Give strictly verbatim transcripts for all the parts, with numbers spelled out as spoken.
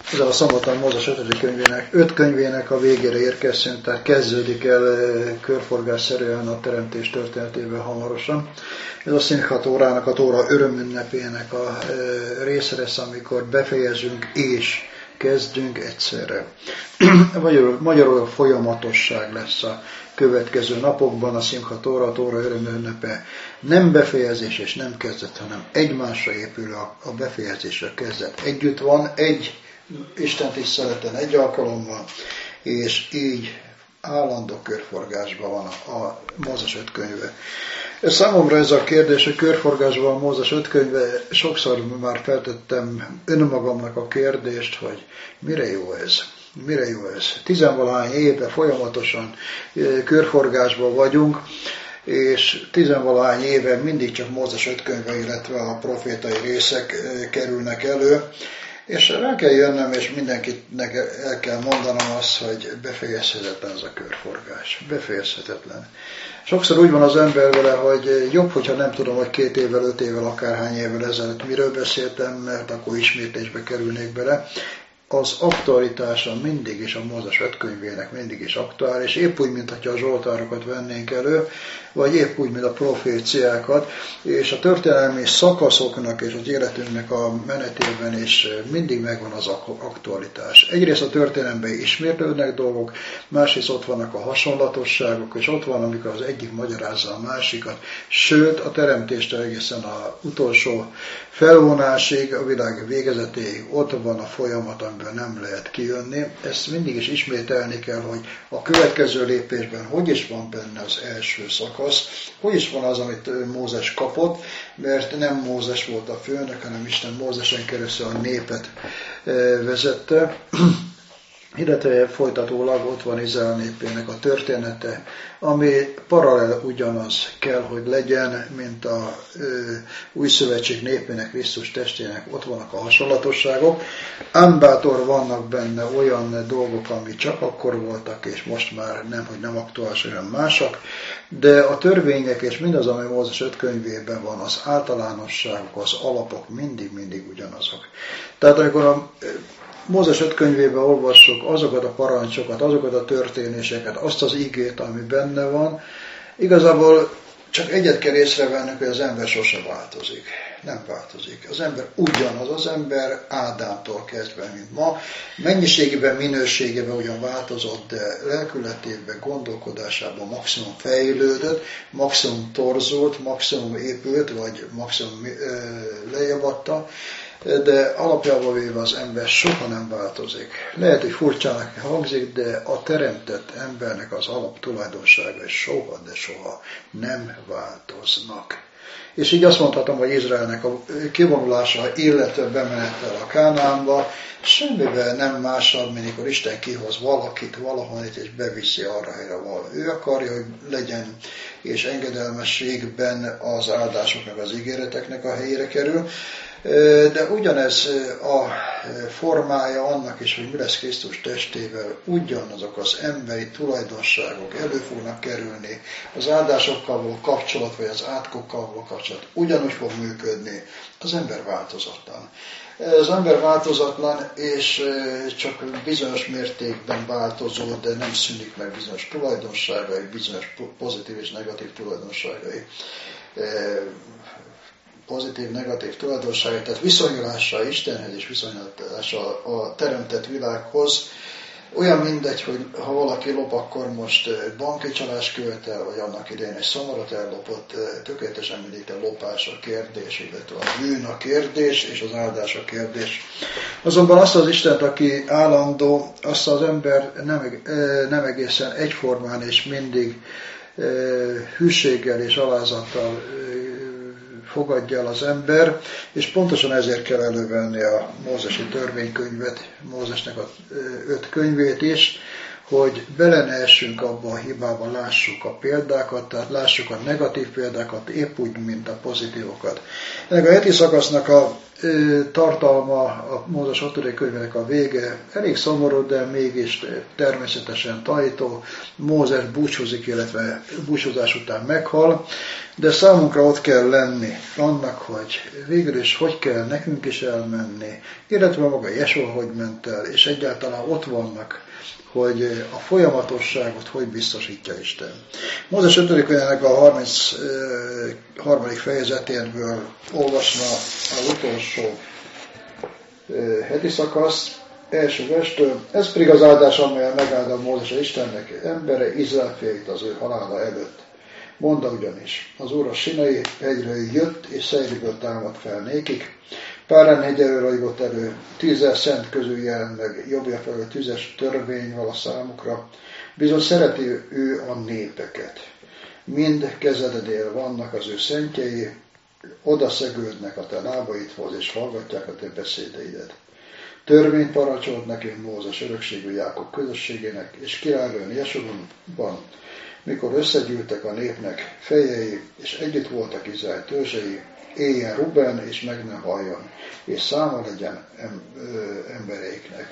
Ezzel a szombaton Mózes ötödik könyvének, öt könyvének a végére érkeztünk, tehát kezdődik el körforgásszerűen a teremtés történetében hamarosan. Ez a Szimcha Tórának, a Tóra örömünnepének a része lesz, amikor befejezünk és kezdünk egyszerre. Magyarul, magyarul folyamatosság lesz a következő napokban a Szimcha Tóra, a Tóra örömünnepe. Nem befejezés és nem kezdet, hanem egymásra épül a, a befejezés, a kezdet. Együtt van, egy Isten tiszteleten, egy alkalommal, és így állandó körforgásban van a, a Mózes öt könyve. Számomra ez a kérdés, hogy körforgásban a Mózes öt könyve, sokszor már feltettem önmagamnak a kérdést, hogy mire jó ez? Mire jó ez? Tizenvalahány éve folyamatosan körforgásban vagyunk, és tizenvalahány éve mindig csak Mózes öt könyve, illetve a profétai részek kerülnek elő, és rá kell jönnöm, és mindenkinek el kell mondanom azt, hogy befejezhetetlen ez a körforgás. Befejezhetetlen. Sokszor úgy van az ember vele, hogy jobb, hogyha nem tudom, hogy két évvel, öt évvel, akárhány évvel ezelőtt miről beszéltem, mert akkor ismétlésbe kerülnék bele. Az aktualitása mindig is a Mózes öt könyvének mindig is aktuális, épp úgy, mintha a zsoltárokat vennénk elő, vagy épp úgy, mint a proféciákat, és a történelmi szakaszoknak és az életünknek a menetében is mindig megvan az aktualitás. Egyrészt a történelemben ismétlődnek dolgok, másrészt ott vannak a hasonlatosságok, és ott van, amikor az egyik magyarázza a másikat, sőt a teremtéstől egészen az utolsó felvonásig, a világ végezetéig ott van a folyamat, amiből nem lehet kijönni. Ezt mindig is ismételni kell, hogy a következő lépésben hogy is van benne az első szakasz, hogy is van az, amit Mózes kapott, mert nem Mózes volt a főnök, hanem Isten Mózesen keresztül a népet vezette. Illetve folytatólag ott van Izrael népének a története, ami paralel ugyanaz kell, hogy legyen, mint a ö, új szövetség népének, Krisztus testének, ott vannak a hasonlatosságok. Ám bátor vannak benne olyan dolgok, ami csak akkor voltak, és most már nem, hogy nem aktuális, hanem másak, de a törvények és mindaz, ami Mózes öt könyvében van, az általánosságok, az alapok mindig-mindig ugyanazok. Tehát amikor a Mózes öt könyvében olvassuk azokat a parancsokat, azokat a történéseket, azt az igét, ami benne van, igazából csak egyet kell észrevennünk, hogy az ember sose változik. Nem változik. Az ember ugyanaz, az ember Ádámtól kezdve, mint ma. Mennyiségében, minőségében ugyan változott, de lelkületében, gondolkodásában maximum fejlődött, maximum torzult, maximum épült, vagy maximum lejjebb adta, de alapjában véve az ember soha nem változik. Lehet, hogy furcsának hangzik, de a teremtett embernek az alaptulajdonságai soha, de soha nem változnak. És így azt mondhatom, hogy Izraelnek a kivonulása, illetve bemenettel a Kánaánba semmivel nem másabb, mint amikor Isten kihoz valakit valahonnét, és beviszi arra helyre, ahol ő akarja, hogy legyen, és engedelmességben az áldásoknak, az ígéreteknek a helyére kerül. De ugyanez a formája annak is, hogy mi lesz Krisztus testével, ugyanazok az emberi tulajdonságok elő fognak kerülni, az áldásokkal való kapcsolat, vagy az átkokkal való kapcsolat ugyanúgy fog működni, az ember változatlan. Az ember változatlan, és csak bizonyos mértékben változó, de nem szűnik meg bizonyos tulajdonságai, bizonyos pozitív és negatív tulajdonságai. Pozitív, negatív tulajdonságai, tehát viszonyulása Istenhez és viszonyulása a teremtett világhoz. Olyan mindegy, hogy ha valaki lop, akkor most banki csalás követel, vagy annak idején egy szomorat ellopott, tökéletesen mindig a lopás a kérdés, illetve a bűn a kérdés, és az áldás a kérdés. Azonban azt az Istent, aki állandó, azt az ember nem, nem egészen egyformán és mindig hűséggel és alázattal fogadja el az ember, és pontosan ezért kell elővenni a mózesi törvénykönyvet, Mózesnek a öt könyvét is, hogy bele ne essünk abba a hibába, lássuk a példákat, tehát lássuk a negatív példákat, épp úgy, mint a pozitívokat. Ennek a heti szakasznak a tartalma a Mózes hatodik könyvének a vége elég szomorú, de mégis természetesen tanító. Mózes búcsúzik, illetve búcsúzás után meghal, de számunkra ott kell lenni annak, hogy végül is hogy kell nekünk is elmenni, illetve maga Jesua hogy ment el, és egyáltalán ott vannak, hogy a folyamatosságot hogy biztosítja Isten. Mózes ötödik könyvének a harmincharmadik fejezetéből olvasva az utolsó heti szakasz, első verstől. Ez pedig az áldás, amelyen megáldom Mózes Istennek embere, Izrael fiait az ő halála előtt. Mondta ugyanis, az Úr a Sinai hegyről jött, és Szeiriből támadt fel nékik. Párán hegyelől rajgott elő, tízezer szent közül jelent meg, jobbja felől tüzes törvény vala számukra. Bizony szereti ő a népeket. Mind kezednél vannak az ő szentjei, oda szegődnek a te lábaidhoz, és hallgatják a te beszédeidet. Törvényt parancsolt nekünk Mózes örökségű Jákob közösségének, és királylőn Jesurunban, mikor összegyűltek a népnek fejei, és együtt voltak Izrael törzsei, éljen Ruben, és meg ne halljon, és száma legyen embereiknek.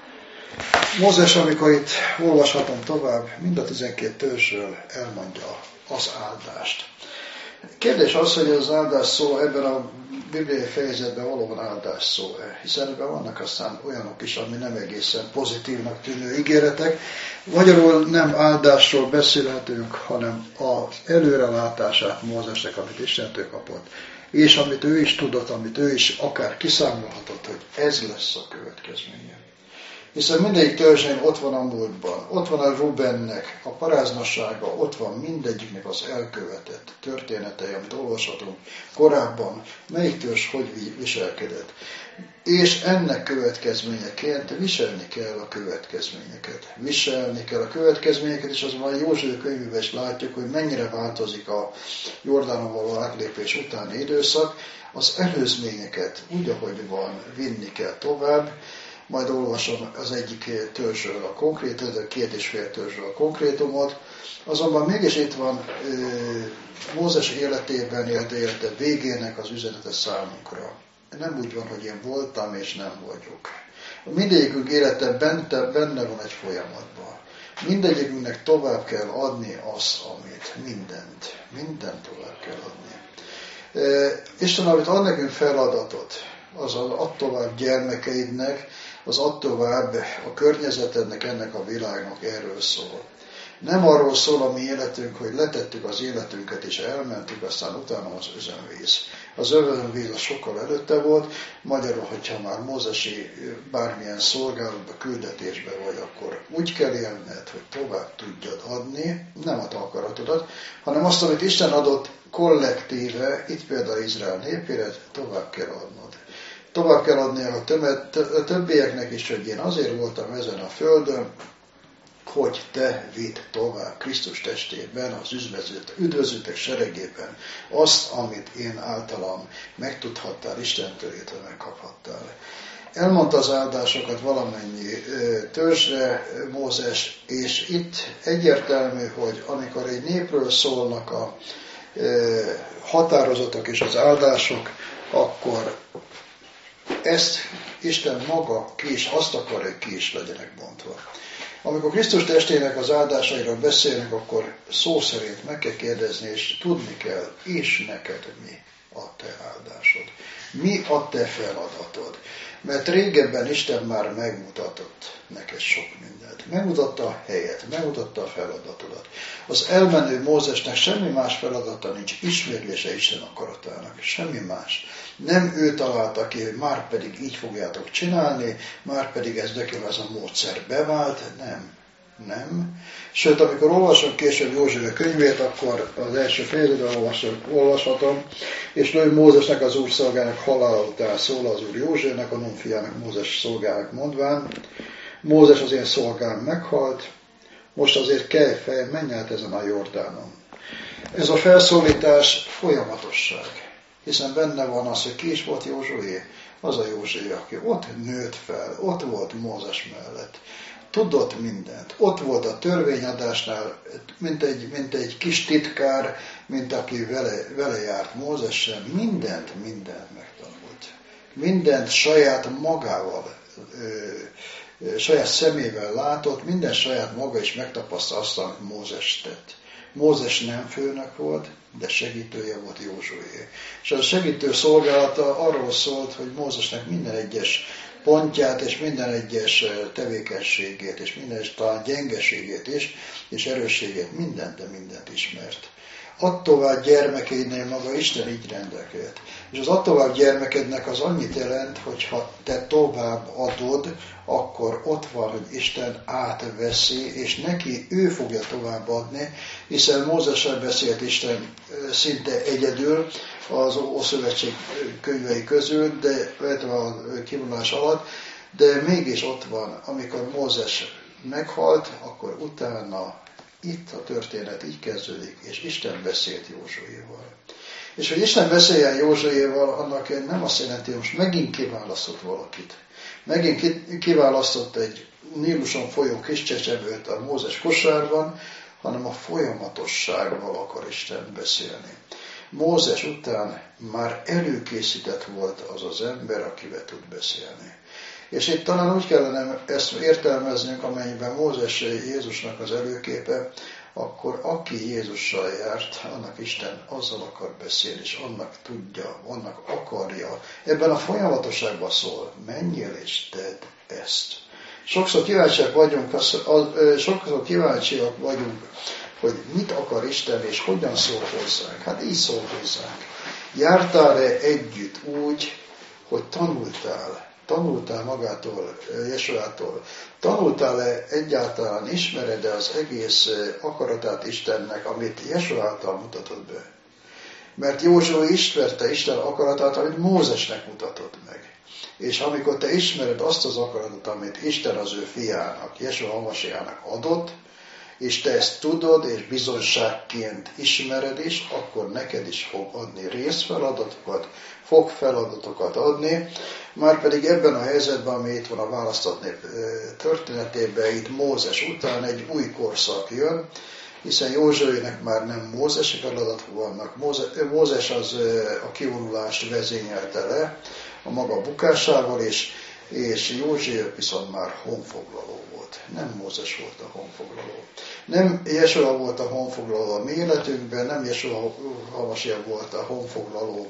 Mózes, amikor itt olvashatom tovább, mind a tizenkét törzsről elmondja az áldást. Kérdés az, hogy az áldás szó ebben a bibliai fejezetben valóban áldás szó-e, hiszen ebben vannak aztán olyanok is, ami nem egészen pozitívnak tűnő ígéretek. Magyarul nem áldásról beszélhetünk, hanem az előrelátását Mózesnek, amit Istentől kapott, és amit ő is tudott, amit ő is akár kiszámolhatott, hogy ez lesz a következménye. Hiszen mindegyik törzsén ott van a múltban, ott van a Rubennek a paráznassága, ott van mindegyiknek az elkövetett történetei, amit olvashatunk korábban, melyik törzs hogy viselkedett. És ennek következményeként viselni kell a következményeket. Viselni kell a következményeket, és azonban Józsué könyvében is látjuk, hogy mennyire változik a Jordánon való átlépés utáni időszak. Az előzményeket úgy, ahogy van, vinni kell tovább. Majd olvasom az egyik törzsről a konkrétumot, a két és fél törzsről a konkrétumot. Azonban mégis itt van e, Mózes életében, illetve élete végének az üzenete számunkra. Nem úgy van, hogy én voltam és nem vagyok. Mindegyikünk élete benne, benne van egy folyamatban. Mindegyikünknek tovább kell adni azt, amit, mindent. Mindent tovább kell adni. E, Isten, amit ad nekünk feladatot, az ad tovább gyermekeidnek, az ad tovább a környezetednek, ennek a világnak, erről szól. Nem arról szól a mi életünk, hogy letettük az életünket és elmentük, aztán utána az özönvíz. Az özönvíz az sokkal előtte volt, magyarul, hogyha már mózesi bármilyen szolgálatba, küldetésbe vagy, akkor úgy kell élned, hogy tovább tudjad adni, nem a te akaratodat, hanem azt, amit Isten adott kollektíve, itt például Izrael népére, tovább kell adnod. Tovább kell adni a, tömet, a többieknek is, hogy én azért voltam ezen a földön, hogy te vidd tovább Krisztus testében, az üdvözültek seregében azt, amit én általam megtudhattál, Istentől értve megkaphattál. Elmondta az áldásokat valamennyi törzsre Mózes, és itt egyértelmű, hogy amikor egy népről szólnak a határozatok és az áldások, akkor ezt Isten maga ki is, azt akar, hogy ki is legyenek bontva. Amikor Krisztus testének az áldásairól beszélnek, akkor szó szerint meg kell kérdezni, és tudni kell, és neked mi a te áldásod. Mi a te feladatod. Mert régebben Isten már megmutatott neked sok mindent. Megmutatta a helyet, megmutatta a feladatodat. Az elmenő Mózesnek semmi más feladata nincs, ismétlése Isten akaratának. Semmi más. Nem ő találta ki, hogy már pedig így fogjátok csinálni, már pedig ez nekem ez a módszer bevált. Nem. Nem. Sőt, amikor olvasom később Józsué könyvét, akkor az első fejezetben olvashatom, és nő Mózesnek az úr szolgának halála után szól az úr Józsuének, a Nun fiának Mózes szolgának mondván. Mózes az én szolgám meghalt, most azért kelj fel, menj át ezen a Jordánon. Ez a felszólítás folyamatosság, hiszen benne van az, hogy ki is volt Józsué, az a Józsué, aki ott nőtt fel, ott volt Mózes mellett. Tudott mindent. Ott volt a törvényadásnál, mint egy, mint egy kis titkár, mint aki vele, vele járt Mózessel, mindent, mindent megtanult. mindent saját magával, saját szemével látott, minden saját maga is megtapasztal azt, amit Mózes tett. Mózes nem főnök volt, de segítője volt Józsué. És a segítő szolgálata arról szólt, hogy Mózesnek minden egyes pontját, és minden egyes tevékenységét, és minden egyes talán gyengeségét is, és erősségét, mindent, de mindent ismert. Add tovább gyermekeidnél maga Isten így rendelkezett. És az add tovább gyermekednek az annyit jelent, hogy ha te tovább adod, akkor ott van, hogy Isten átveszi, és neki ő fogja továbbadni, hiszen Mózessel beszélt Isten szinte egyedül az Ószövetség könyvei közül, de a kivonulás alatt, de mégis ott van, amikor Mózes meghalt, akkor utána itt a történet így kezdődik, és Isten beszélt Józsuéval. És hogy Isten beszéljen Józsuéval, annak nem azt jelenti, hogy most megint kiválasztott valakit. Megint kiválasztott egy Níluson folyó kis csecsevőt a Mózes kosárban, hanem a folyamatossággal akar Isten beszélni. Mózes után már előkészített volt az az ember, akivel tud beszélni. És itt talán úgy kellene ezt értelmeznünk, amennyiben Mózes Jézusnak az előképe, akkor aki Jézussal járt, annak Isten azzal akar beszélni, és annak tudja, annak akarja. Ebben a folyamatosságban szól, menjél és tedd ezt. Sokszor kíváncsiak vagyunk, az, az, sokszor kíváncsiak vagyunk, hogy mit akar Isten, és hogyan szól hozzánk. Hát így szól hozzánk. Jártál-e együtt úgy, hogy tanultál? Tanultál magától, Jesuától? Tanultál-e egyáltalán, ismered-e az egész akaratát Istennek, amit Jesu által mutatott be? Mert Józsué ismerte Isten akaratát, amit Mózesnek mutatott meg. És amikor te ismered azt az akaratot, amit Isten az ő fiának, Jesu Hamasiának adott, és te ezt tudod, és bizonyságként ismered is, akkor neked is fog adni részfeladatokat, fog feladatokat adni, márpedig ebben a helyzetben, ami itt van a választott nép történetében, itt Mózes után egy új korszak jön, hiszen Józsuének már nem mózesi feladatok vannak. Mózes az a kivonulást vezényelte le a maga bukásával, és, és Józsué viszont már honfoglaló volt. Nem Mózes volt a honfoglaló. Nem Jesua volt a honfoglaló a mi életünkben, nem Jesua Hamasia volt a honfoglaló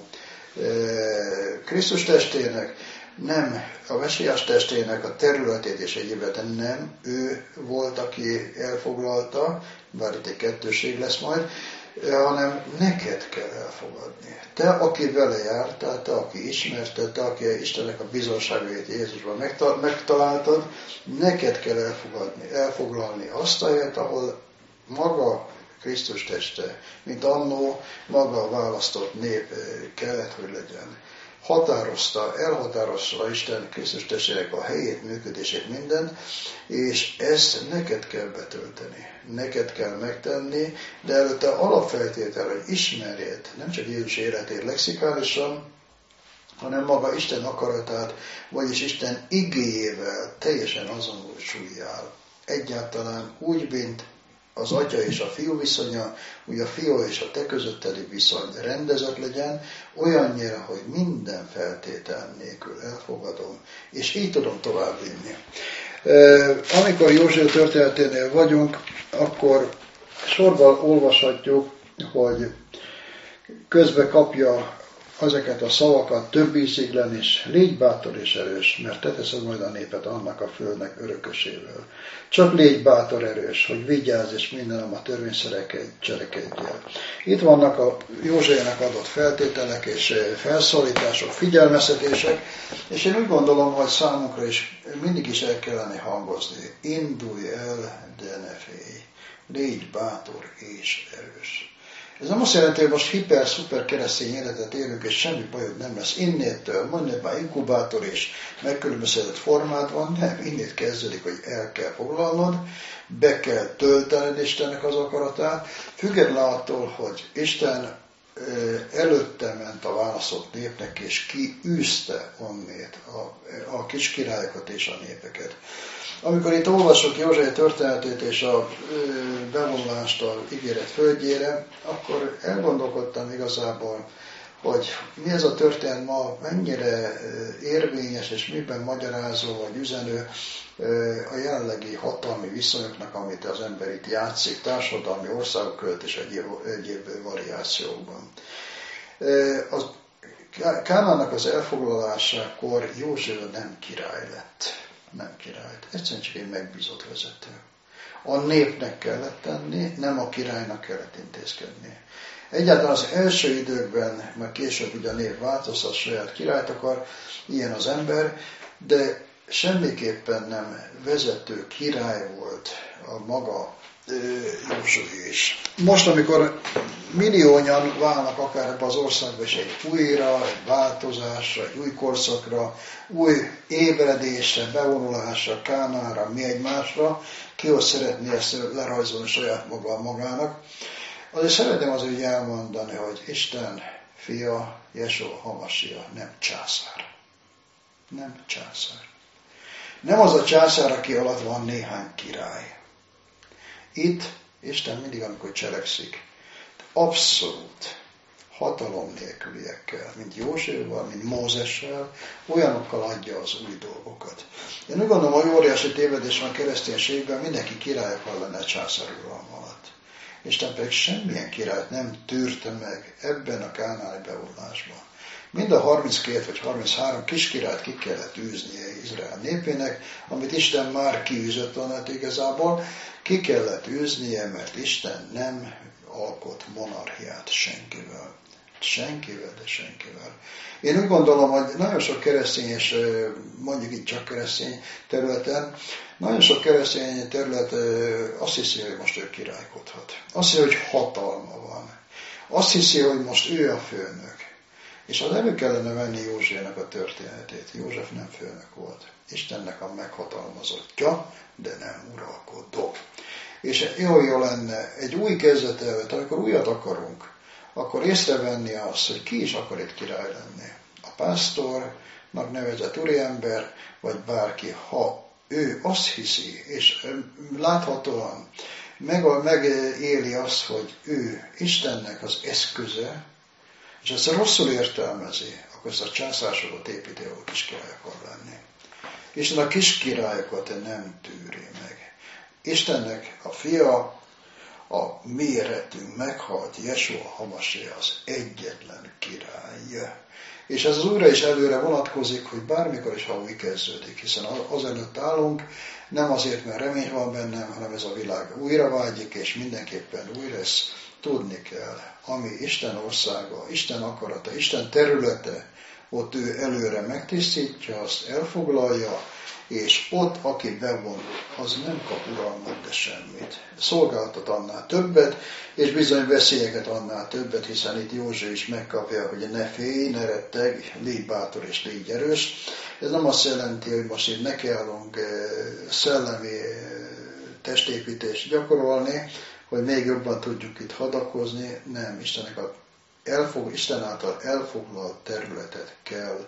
Krisztus testének, nem a mesiás testének a területét és egyébben, de nem ő volt, aki elfoglalta, bár itt egy kettőség lesz majd, hanem neked kell elfogadni. Te, aki vele jártál, te, aki ismerte, te, aki Istennek a bizonságait Jézusban megtaláltad, neked kell elfogadni, elfoglalni azt a helyet, ahol maga Krisztus teste, mint annó maga a választott nép kellett, hogy legyen. Határozta, elhatározta Isten Krisztus testének a helyét, működését, minden, és ezt neked kell betölteni, neked kell megtenni, de előtte alapfeltétel, hogy ismerjed nem csak Jézus életét lexikálisan, hanem maga Isten akaratát, vagyis Isten igéjével teljesen azonosuljál. Egyáltalán úgy, mint az atya és a fiú viszonya, úgy a fiú és a te közöttedi viszony rendezett legyen, olyannyira, hogy minden feltétel nélkül elfogadom, és így tudom továbbvinni. Amikor Józsué történeténél vagyunk, akkor sorban olvashatjuk, hogy közbe kapja ezeket a szavakat több íziglen is, légy bátor és erős, mert te teszed majd a népet annak a földnek örökösével. Csak légy bátor erős, hogy vigyázz és mindenem a törvényszereket cselekedjél. Itt vannak a Józsuének adott feltételek és felszólítások, figyelmeztetések, és én úgy gondolom, hogy számunkra is mindig is el kellene hangozni. Indulj el, de ne félj. Légy bátor és erős. Ez nem azt jelenti, hogy most hiper-szuper keresztény életet élünk, és semmi bajod nem lesz innétől, mondjuk már inkubátor és megkülönböztetett formád van, nem, innét kezdődik, hogy el kell foglalnod, be kell töltened Istennek az akaratát, független attól, hogy Isten előtte ment a választott népnek, és kiűzte onnét a, a kis királyokat és a népeket. Amikor itt olvasok Józsué történetét és a bevonulást a ígéret földjére, akkor elgondolkodtam igazából, hogy mi ez a történet ma mennyire érvényes, és miben magyarázó vagy üzenő a jelenlegi hatalmi viszonyoknak, amit az ember itt játszik, társadalmi országok között és egyéb, egyéb variációkban. Az Kánaánnak az elfoglalásakor József nem király lett. Nem király lett. Egyszerűen csak egy megbízott vezető. A népnek kellett tenni, nem a királynak kellett intézkedni. Egyáltalán az első időkben, mert később ugye a nép változtat, saját királyt akar, ilyen az ember, de semmiképpen nem vezető király volt a maga Józsué is. Most, amikor milliónyan válnak akár ebbe az országba is egy újra, egy változásra, egy új korszakra, új ébredésre, bevonulásra, Kánaánra, mi egymásra, ki hogy szeretné ezt lerajzolni saját maga magának. Azért szeretném azért elmondani, hogy Isten fia, Jesó Hamasia nem császár. Nem császár. Nem az a császár, aki alatt van néhány király. Itt Isten mindig, amikor cselekszik, abszolút hatalom nélküliekkel, mint Józsuéval, mint Mózessel, olyanokkal adja az új dolgokat. Én úgy gondolom, hogy óriási tévedés van a kereszténységben, mindenki király akar lenni a császár uralma alatt. Isten pedig semmilyen királyt nem tűrte meg ebben a kánaáni bevonulásban. Mind a harminckét vagy harminchárom kiskirályt ki kellett űznie Izrael népének, amit Isten már kiűzött volna igazából, ki kellett űznie, mert Isten nem alkot monarchiát senkivel. Senkivel, de senkivel. Én úgy gondolom, hogy nagyon sok keresztény, és mondjuk itt csak keresztény területen, nagyon sok keresztény terület azt hiszi, hogy most ő királykodhat. Azt hiszi, hogy hatalma van. Azt hiszi, hogy most ő a főnök. És az elő kellene venni Józsuének a történetét. József nem főnök volt. Istennek a meghatalmazottja, de nem uralkodó. És jó, jó lenne egy új kezdet előtt, amikor újat akarunk, akkor észrevenni azt, hogy ki is akar itt király lenni. A pásztornak nevezett úriember, vagy bárki, ha ő azt hiszi, és láthatóan meg, megéli azt, hogy ő Istennek az eszköze, és ezt rosszul értelmezi, akkor ezt a császárságot építi, ahol kiskirály akar lenni. Isten a kiskirályokat nem tűri meg. Istennek a fia, a mi életünk meghalt, Jesó Hamasia az egyetlen király. És ez az újra is előre vonatkozik, hogy bármikor is, ha új kezdődik, hiszen azelőtt állunk, nem azért, mert remény van bennem, hanem ez a világ újra vágyik, és mindenképpen új lesz. Tudni kell, ami Isten országa, Isten akarata, Isten területe, ott ő előre megtisztítja, azt elfoglalja, és ott, aki bevonul, az nem kap uralmat, de semmit. Szolgáltat annál többet, és bizony veszélyeket annál többet, hiszen itt József is megkapja, hogy ne félj, ne retteg, légy bátor és légy erős. Ez nem azt jelenti, hogy most itt nekiállunk szellemi testépítést gyakorolni, hogy még jobban tudjuk itt hadakozni. Nem, Istennek a elfog, Isten által elfoglalt területet kell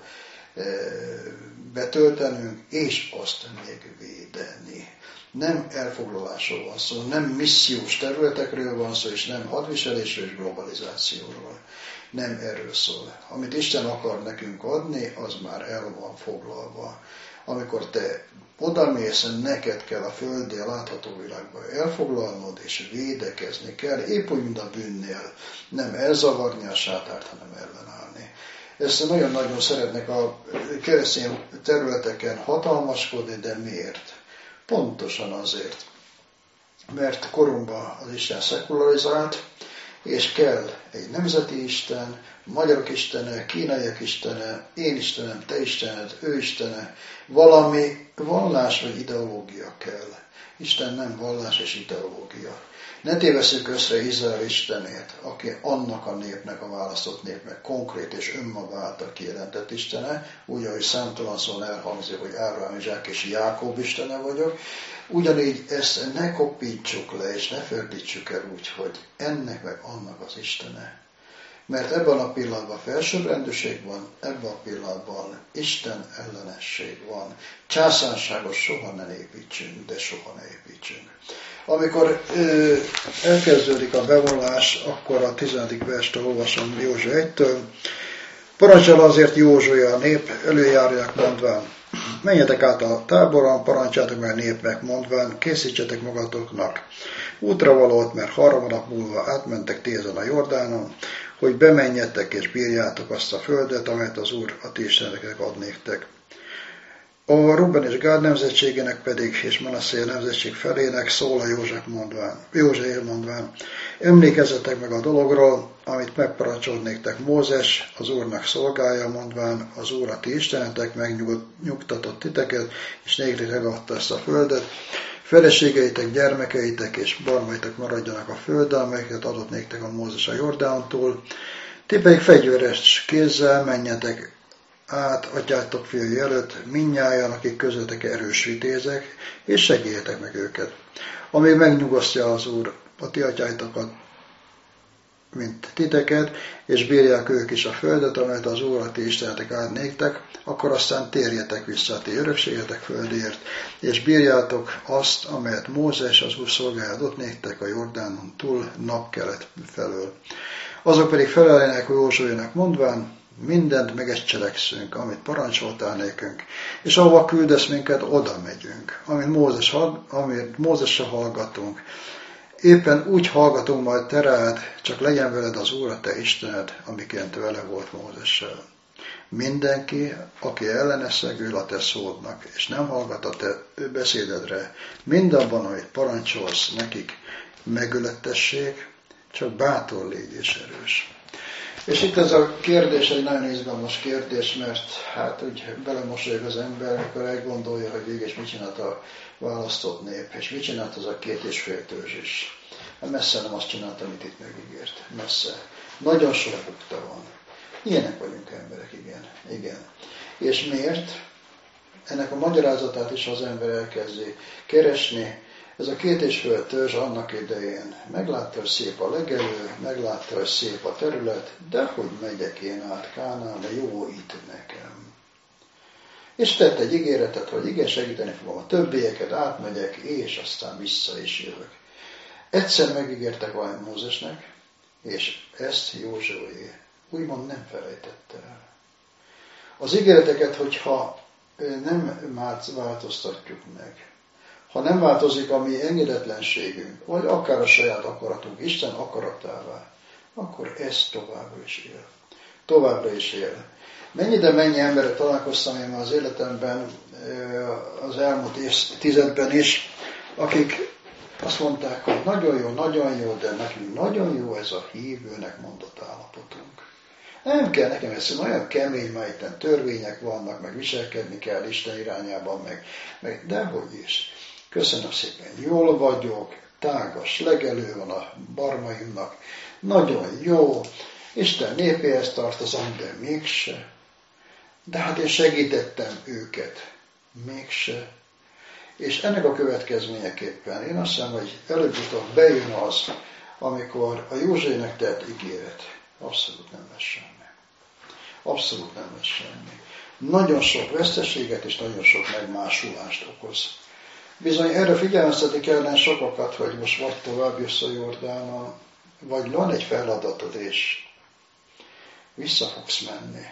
betöltenünk, és azt még védeni. Nem elfoglalásról van szó, nem missziós területekről van szó, és nem hadviselésről és globalizációról. Nem erről szól. Amit Isten akar nekünk adni, az már el van foglalva. Amikor te odamész, neked kell a földi, a látható világban elfoglalnod, és védekezni kell, épp úgy, mint a bűnnél. Nem elzavarni a sátárt, hanem ellenállni. Ezt nagyon-nagyon szeretnek a keresztény területeken hatalmaskodni, de miért? Pontosan azért, mert korunkban az Isten szekularizált, és kell egy nemzeti Isten, magyarok istene, kínaiak istene, én istenem, te istened, ő istene, valami vallás vagy ideológia kell. Isten nem vallás és ideológia. Ne tévesszük össze Izrael istenét, aki annak a népnek, a választott népnek konkrét és önmaga által kijelentett istene, úgy, ahogy számtalan szóval elhangzik, hogy Ábrahám, Izsák és Jákob istene vagyok. Ugyanígy ezt ne kopítsuk le, és ne fördítsük el úgy, hogy ennek meg annak az istene. Mert ebben a pillanatban felsőbbrendűség van, ebben a pillanatban Isten ellenesség van. Császárságot soha ne építsünk, de soha ne építsünk. Amikor ö, elkezdődik a bevonulás, akkor a tizenedik verstől olvasom József egytől. Parancsol azért Józsué a nép, előjárják mondván, menjetek át a táboron, parancsátok meg a népnek mondván, készítsetek magatoknak útravalót, mert három nap múlva átmentek ti ezen a Jordánon, hogy bemenjetek és bírjátok azt a földet, amelyet az Úr a ti isteneknek ad néktek. A Ruben és Gád nemzetségének pedig, és Manasszé nemzetség felének szól a József mondván, József mondván, emlékezzetek meg a dologról, amit megparancsolt néktek Mózes, az Úrnak szolgálja, mondván, az Úr a ti istenetek megnyugtatott titeket, és néktek megadta ezt a földet. Feleségeitek, gyermekeitek és barmaitok maradjanak a földön, amelyeket adott néktek a Mózes a Jordántól. Ti pedig fegyveres kézzel menjetek át atyátok fiai előtt, mindnyájan, akik közöttek erős vitézek, és segéljetek meg őket. Amíg megnyugosztja az Úr a ti atyáitokat, mint titeket, és bírják ők is a földet, amelyet az Úr a ti istenetek ad néktek, akkor aztán térjetek vissza a ti örökségetek földért, és bírjátok azt, amelyet Mózes, az Úr szolgája adott néktek a Jordánon túl napkelet felől. Azok pedig feleljenek Józsuének mondván, mindent meg ezt cselekszünk, amit parancsoltál nékünk, és ahova küldesz minket, oda megyünk, amit Mózes, amit Mózesre hallgatunk. Éppen úgy hallgatunk majd te rád, csak legyen veled az Úr a te Istened, amiként vele volt Mózessel. Mindenki, aki ellene szegül a te szódnak, és nem hallgat a te beszédedre, mindabban, amit parancsolsz nekik, megülettessék, csak bátor légy és erős. És itt ez a kérdés egy nagyon izgalmas kérdés, mert hát úgy belemosolyog az ember, amikor elgondolja, hogy végig mit csinált a választott nép, és mit csinált az a két és fél törzs is. Hát messze nem azt csinált, amit itt megígért. Messze. Nagyon sok bukta van. Ilyenek vagyunk emberek, igen. igen. És miért? Ennek a magyarázatát is az ember elkezdi keresni. Ez a két és fél törzs annak idején meglátta, hogy szép a legelő, meglátta, hogy szép a terület, de hogy megyek én át Kánánba, jó itt nekem. És tett egy ígéretet, hogy igen, segíteni fogom a többieket, átmegyek, és aztán vissza is jövök. Egyszer megígértek valami Mózesnek, és ezt Józsué úgymond nem felejtette el. Az ígéreteket, hogyha nem változtatjuk meg, ha nem változik a mi engedetlenségünk, vagy akár a saját akaratunk Isten akaratává, akkor ez továbbra is él. Továbbra is él. Mennyi, de mennyi emberre találkoztam én az életemben, az elmúlt évtizedben is, akik azt mondták, hogy nagyon jó, nagyon jó, de nekünk nagyon jó ez a hívőnek mondott állapotunk. Nem kell nekem ez nagyon kemény, mert itt törvények vannak, meg viselkedni kell Isten irányában, meg, meg dehogy is. Köszönöm szépen, jól vagyok, tágas legelő van a barmaimnak, nagyon jó, Isten népéhez tartozom, de mégse. De hát én segítettem őket, mégse. És ennek a következményeképpen én azt hiszem, hogy előbb-utóbb bejön az, amikor a Józsuének tett ígéret. Abszolút nem lesz semmi. Abszolút nem lesz semmi. Nagyon sok veszteséget és nagyon sok megmásulást okoz. Bizony erre figyelmeztetni kellene sokakat, hogy most vagy tovább jössz a Jordánon, vagy van egy feladatod, és vissza fogsz menni.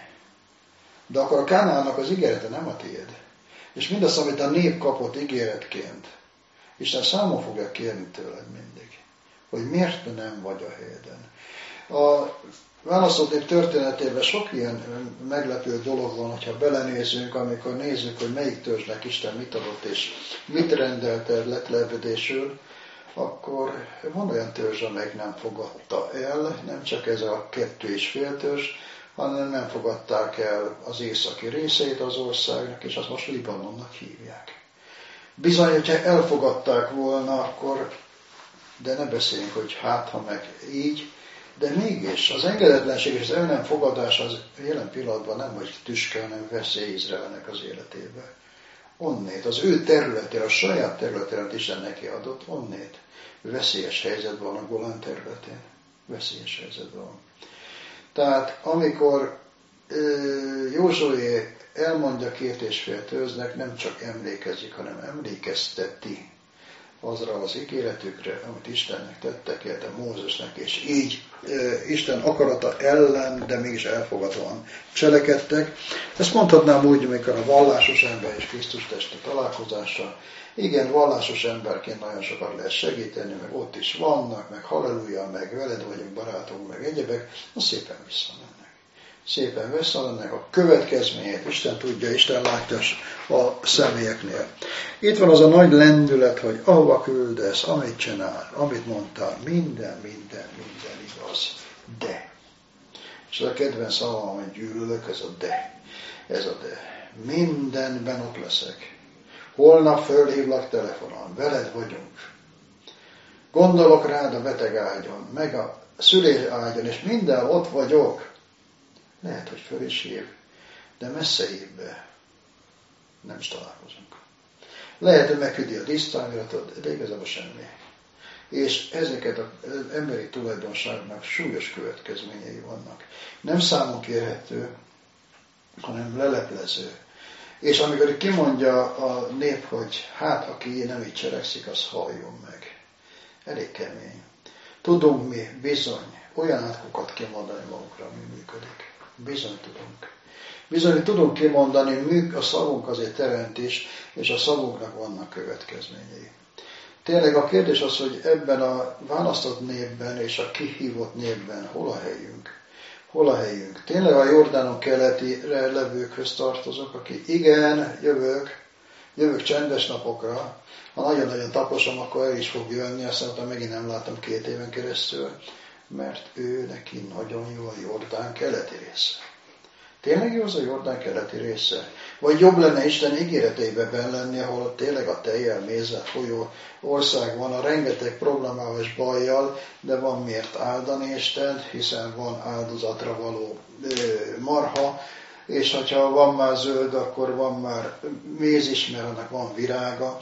De akkor a Kánaánnak az ígérete nem a tiéd. És mindazt, amit a nép kapott ígéretként, Isten számon fogja kérni tőled mindig, hogy miért nem vagy a helyeden. A választott nép történetében sok ilyen meglepő dolog van, hogyha belenézünk, amikor nézzük, hogy melyik törzsnek Isten mit adott, és mit rendelt el letelepedésül, akkor van olyan törzs, amelyik nem fogadta el, nem csak ez a kettő és fél törzs, hanem nem fogadták el az északi részeit az országnak, és azt most Libanonnak hívják. Bizony, hogyha elfogadták volna, akkor, de ne beszéljünk, hogy hát, ha meg így, de mégis az engedetlenség és az el nem fogadás az jelen pillanatban nem vagy tüske, hanem veszély Izraelnek az életébe. Onnét, az ő területére, a saját területére, amit Isten neki adott, onnét veszélyes helyzetben van a Golán területén. Veszélyes helyzetben van. Tehát amikor Józsué elmondja két és fél törzsnek, nem csak emlékezik, hanem emlékezteti azra az ígéretükre, amit Istennek tettek, érte Mózesnek, és így e, Isten akarata ellen, de mégis elfogadóan cselekedtek. Ezt mondhatnám úgy, amikor a vallásos ember és Krisztus testi találkozása. Igen, vallásos emberként nagyon sokat lehet segíteni, meg ott is vannak, meg halleluja, meg veled vagyunk barátunk, meg egyebek, az szépen visszamennek. Szépen visszamennek a következményét, Isten tudja, Isten látja a személyeknél. Itt van az a nagy lendület, hogy ahova küldesz, amit csinál, amit mondtál, minden, minden, minden igaz. De. És ez a kedvenc szavam, amit gyűlölök, ez a de. Ez a de. Mindenben ott leszek. Holnap fölhívlak telefonon, veled vagyunk. Gondolok rád a beteg ágyon, meg a szülés ágyon, és minden ott vagyok. Lehet, hogy föl is hív, de messze hív be. Nem is találkozunk. Lehet, hogy megküldi a dísztámiratot, de igazából semmi. És ezeket az emberi tulajdonságnak súlyos következményei vannak. Nem számon kérhető, hanem leleplező. És amikor kimondja a nép, hogy hát aki nem így cselekszik, az halljon meg. Elég kemény. Tudunk mi bizony olyan átkokat kimondani magunkra, ami működik. Bizony tudunk. Bizony tudunk kimondani, műk, a szavunk azért teremtés, és a szavunknak vannak következményei. Tényleg a kérdés az, hogy ebben a választott népben és a kihívott népben hol a helyünk? Hol a helyünk? Tényleg a Jordánon keletire levőkhöz tartozok, aki igen, jövök, jövök csendes napokra, ha nagyon-nagyon taposom, akkor el is fog jönni, azt mondtam, megint nem látom két éven keresztül, mert ő neki nagyon jó a Jordán keleti része. Tényleg jó az a Jordán keleti része? Vagy jobb lenne Isten ígéreteiben benn lenni, ahol tényleg a tejjel, mézzel folyó ország van, a rengeteg problémával és bajjal, de van miért áldani Istent, hiszen van áldozatra való ö, marha, és ha van már zöld, akkor van már méz is, mert annak van virága,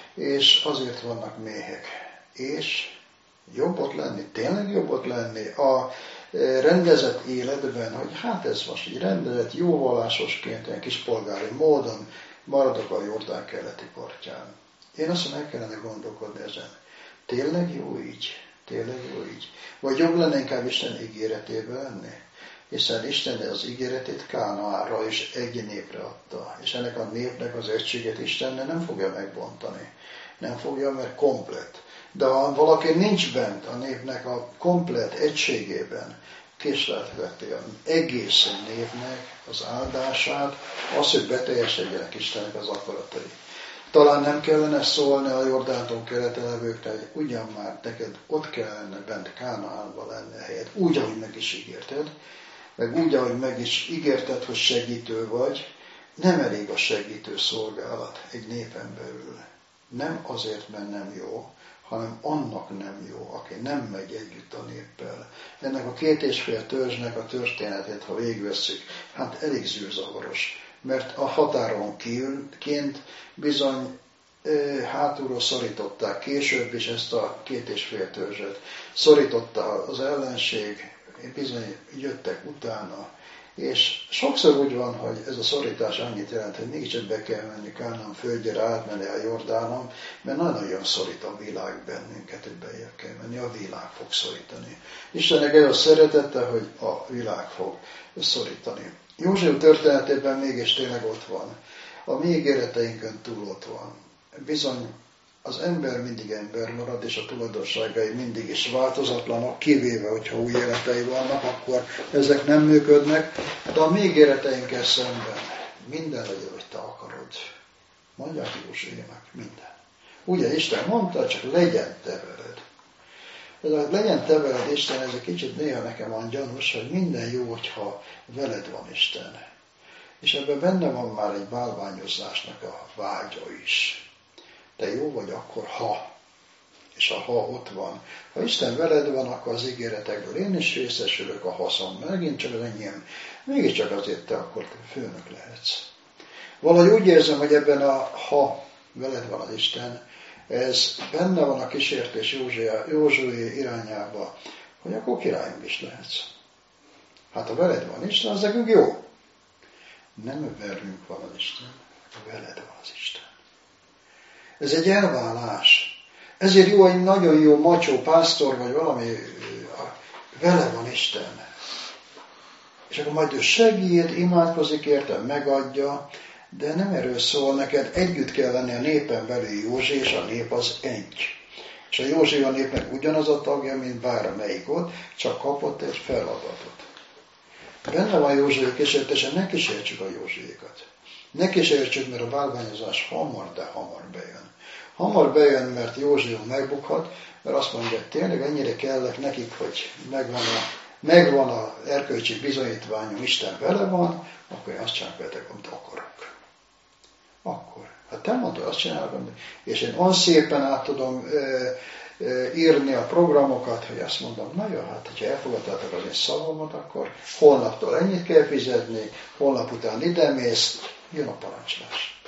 és azért vannak méhek. És jobb ott lenni, tényleg jobb ott lenni a rendezett életben, hogy hát ez most így rendezett, jó vallásosként, ilyen kispolgári módon maradok a Jordán keleti partján. Én azt mondom, meg kellene gondolkodni ezen. Tényleg jó így? Tényleg jó így? Vagy jobb lenne inkább Isten ígéretében lenni? Hiszen Isten az ígéretét Kánaánra és egy népre adta. És ennek a népnek az egységet Isten nem fogja megbontani. Nem fogja, mert komplett. De ha valaki nincs bent a népnek a komplett egységében, késlelteti az egész népnek az áldását, az, hogy beteljesedjenek Istennek az akaratai. Talán nem kellene szólni a Jordántól keleten levőknek, hogy ugyan már neked ott kellene bent Kánaánba lenni a helyed, úgy, ahogy meg is ígérted, meg úgy, ahogy meg is ígérted, hogy segítő vagy, nem elég a segítő szolgálat egy népen belül. Nem azért, mert nem jó, hanem annak nem jó, aki nem megy együtt a néppel. Ennek a két és fél törzsnek a történetét, ha végigvesszük, hát elég zűrzavaros, mert a határon kint bizony e, hátulról szorították később is ezt a két és fél törzset. Szorította az ellenség, bizony jöttek utána, és sokszor úgy van, hogy ez a szorítás annyit jelent, hogy mégiscsak be kell menni Kánaán földjére, átmenni a Jordánon, mert nagyon szorít a világ bennünket, hogy bejebb kell menni, a világ fog szorítani. Istennek ez a szeretete, hogy a világ fog szorítani. József történetében mégis tényleg ott van. A mi ígéreteinkön túl ott van. Bizony az ember mindig ember marad, és a tulajdonságai mindig is változatlanok, kivéve, hogyha új életei vannak, akkor ezek nem működnek, de a mi ígéreteinkkel szemben minden legyen, hogy te akarod. Mondják Józsuénak, minden. Ugye Isten mondta, csak legyen te veled. Ez a legyen te veled Isten, ez egy kicsit néha nekem van gyanús, hogy minden jó, hogyha veled van Isten. És ebben benne van már egy bálványozásnak a vágya is. Te jó vagy akkor, ha. És a ha ott van. Ha Isten veled van, akkor az ígéretekből én is részesülök, a haszon megint csak az enyém. Mégiscsak azért te akkor főnök lehetsz. Valahogy úgy érzem, hogy ebben a ha veled van az Isten, ez benne van a kísértés Józsué irányába, hogy akkor királyunk is lehetsz. Hát ha veled van Isten, az nekünk jó. Nem velünk van az Isten, veled van az Isten. Ez egy elválás. Ezért jó, hogy nagyon jó macsó pásztor, vagy valami, vele van Isten. És akkor majd ő segít, imádkozik érte, megadja, de nem erről szól, neked együtt kell lenni a népen belül Józsi, és a nép az egy. És a Józsi a népnek ugyanaz a tagja, mint bármelyik ott, csak kapott egy feladatot. Benne van Józsiai kísérletesen, ne kísértsük a Józsiékat. Ne kísértsük, mert a bálványozás hamar, de hamar bejön. Hamar bejön, mert Józsi megbukhat, mert azt mondja, hogy tényleg ennyire kellek nekik, hogy megvan a megvan az erkölcsi bizonyítványom, Isten vele van, akkor én azt csinálok veletek, amit akarok. Akkor. Hát te mondod, azt csinálok, és én olyan szépen át tudom e, e, írni a programokat, hogy azt mondom, na jó, hát ha elfogadtátok az én szavamat, akkor holnaptól ennyit kell fizetni, holnap után ide mész, jön a parancsolás.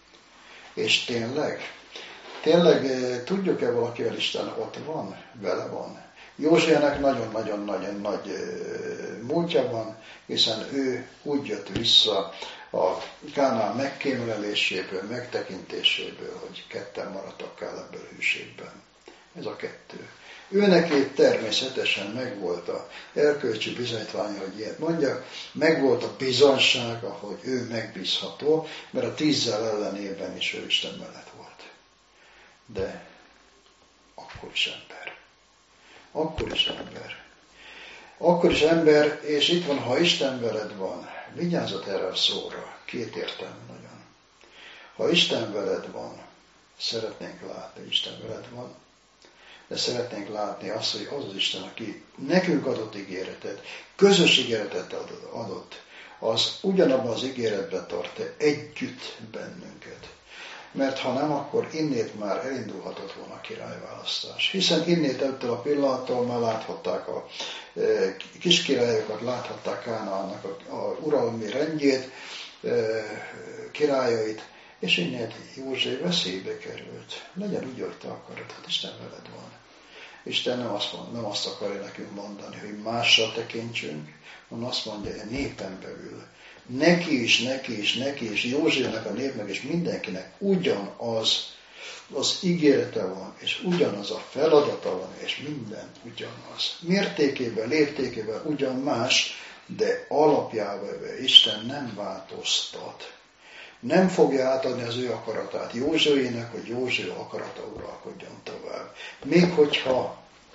És tényleg, tényleg tudjuk-e valakivel Isten ott van, vele van? Józsiának nagyon-nagyon-nagyon nagy múltja van, hiszen ő úgy jött vissza a Kánaán megkémleléséből, megtekintéséből, hogy ketten maradtak Kálebből hűségben. Ez a kettő. Ő neki természetesen megvolt a erkölcsi bizonyítványa, hogy ilyet mondjak, megvolt a bizonysága, hogy ő megbízható, mert a tízzel ellenében is ő Isten mellett volt. De akkor is ember. Akkor is ember. Akkor is ember, és itt van, ha Isten veled van, vigyázzat erre a szóra, két értelmű nagyon. Ha Isten veled van, szeretnénk látni, Isten veled van, de szeretnénk látni azt, hogy az az Isten, aki nekünk adott ígéretet, közös ígéretet adott, az ugyanabban az ígéretben tart együtt bennünket. Mert ha nem, akkor innét már elindulhatott volna a királyválasztás. Hiszen innét ettől a pillanattól már láthatták a e, kis királyokat, láthatták Kánaánnak a, a uralmi rendjét, e, királyait, és innét József veszélybe került. Legyen úgy, hogy te akarod, hát Isten veled van. Isten nem azt, mond, nem azt akarja nekünk mondani, hogy mással tekintsünk, hanem azt mondja, hogy népen belül. Neki is, neki is, neki is, Józsefnek, a népnek és mindenkinek ugyanaz az ígérete van, és ugyanaz a feladata van, és minden ugyanaz. Mértékében, léptékében ugyan más, de alapjában Isten nem változtat. Nem fogja átadni az ő akaratát Józsefének, hogy József akarata uralkodjon tovább. Még hogyha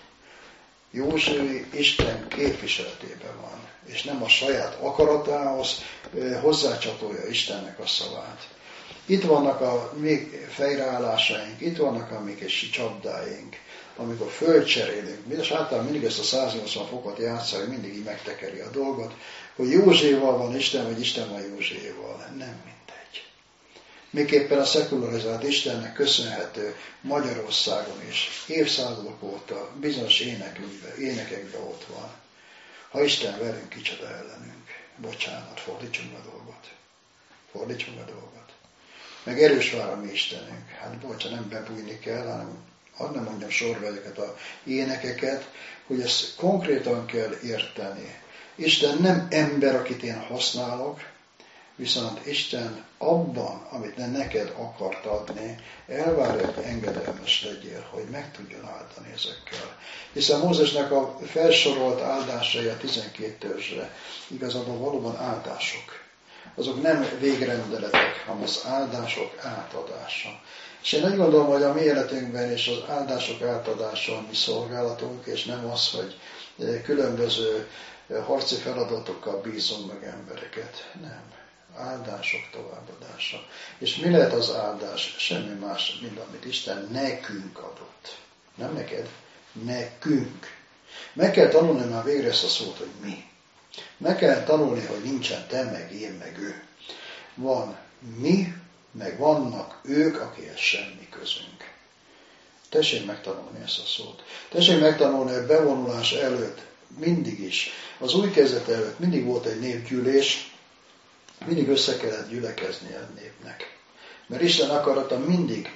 József Isten képviseletében van, és nem a saját akaratához hozzácsatolja Istennek a szavát. Itt vannak a még fejreállásaink, itt vannak a mi kis csapdáink, amikor fölcserélünk. És általában mindig ezt a száznyolcvan fokot játszani, hogy mindig így megtekeri a dolgot, hogy Józséval van Isten, vagy Isten van Józséval. Nem mindegy. Miképpen a szekularizált Istennek köszönhető Magyarországon is évszázadok óta bizonyos énekekben ott van. Ha Isten velünk, kicsoda ellenünk. Bocsánat, fordítsunk a dolgot. Fordítsunk a dolgot. Meg erős vár a mi Istenünk. Hát bocsánat, nem bebújni kell, hanem hadd nem mondjam sorba ezeket a énekeket, hogy ezt konkrétan kell érteni. Isten nem ember, akit én használok, viszont Isten abban, amit ne neked akart adni, elvárja, hogy engedelmes legyél, hogy meg tudjon áldani ezekkel. Hiszen Mózesnek a felsorolt áldásai a tizenkét törzsre igazából valóban áldások. Azok nem végrendeletek, hanem az áldások átadása. És én úgy gondolom, hogy a mi életünkben is az áldások átadása a mi szolgálatunk, és nem az, hogy különböző harci feladatokkal bízunk meg embereket. Nem. Áldások továbbadása. És mi lehet az áldás? Semmi más, mint amit Isten nekünk adott. Nem neked, nekünk. Meg kell tanulni már végre ezt a szót, hogy mi. Meg kell tanulni, hogy nincsen te, meg én, meg ő. Van mi, meg vannak ők, akihez semmi közünk. Tessék megtanulni ezt a szót. Tessék megtanulni, hogy bevonulás előtt mindig is, az új kezdet előtt mindig volt egy népgyűlés, mindig össze kellett gyülekezni a népnek. Mert Isten akarata mindig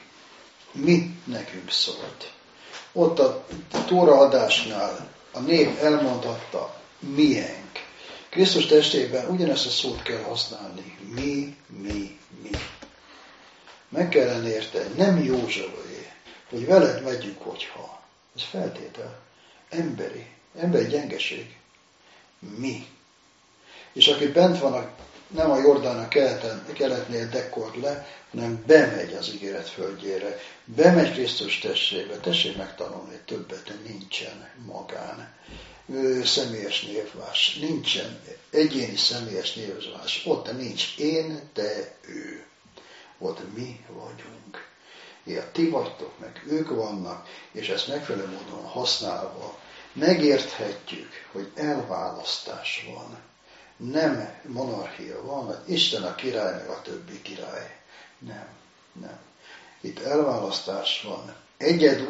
mi nekünk szólt. Ott a Tóra adásnál a nép elmondhatta miénk. Krisztus testében ugyanezt a szót kell használni. Mi, mi, mi. Meg kellene érteni, nem Józsué, hogy veled megyünk, hogyha. Ez feltétel. Emberi. Emberi gyengeség. Mi. És aki bent van, a, nem a Jordának keleten, keletnél dekkord le, hanem bemegy az ígéret földjére. Bemegy Krisztus testébe. Tessék megtanulni, többet nincsen magán. Személyes névvás. Nincsen egyéni személyes névvás. Ott nincs én, te, ő. Ott mi vagyunk. Ja, ti vagytok, meg ők vannak, és ezt megfelelő módon használva megérthetjük, hogy elválasztás van. Nem monarchia van, hogy Isten a király, meg a többi király. Nem, nem. Itt elválasztás van. Egyed